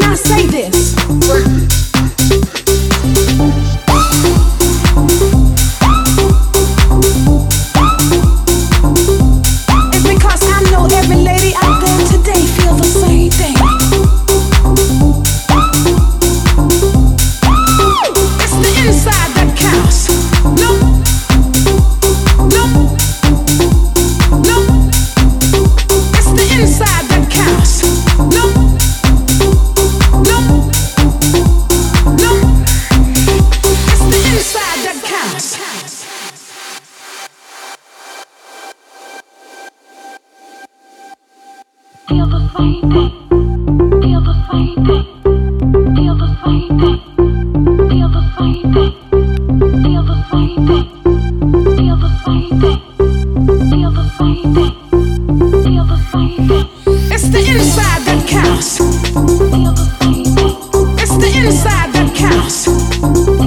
I say this? It's because I know every lady out there today feels the same thing. It's the inside that counts. No, no, no. It's the inside that counts. No, no, no. It's the inside that counts. Feel the same thing. Feel the same thing. Feel the same thing. Feel the same thing. Feel the same thing. Feel the same thing. Feel the same thing. Feel the same thing. It's the inside that counts. Feel the same thing. It's the inside that counts.